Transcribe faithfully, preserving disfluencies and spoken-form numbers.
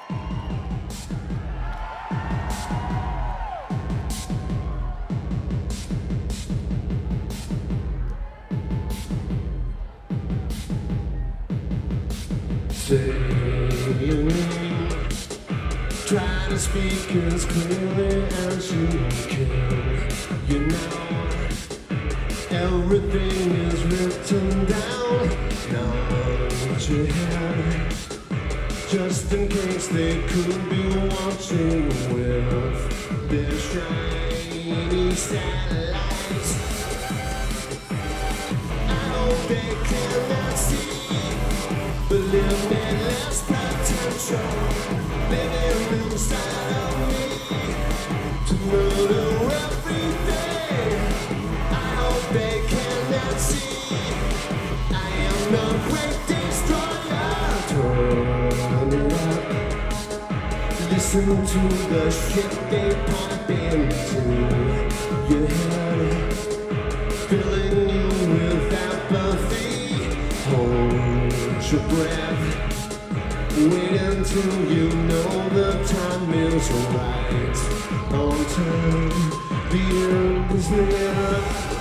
Say your name, try to speak as clearly as you can. You know, everything is written down, not your head, just in case they could be watching with their shiny satellites. I hope they cannot see. Believe me, less potential living inside of me to murder every day. I hope they cannot see I am the great destroyer. Turn it up, listen to the shit they pump into your head, filling you with apathy. Hold your breath, wait until you know the time is right. On time, the end is near.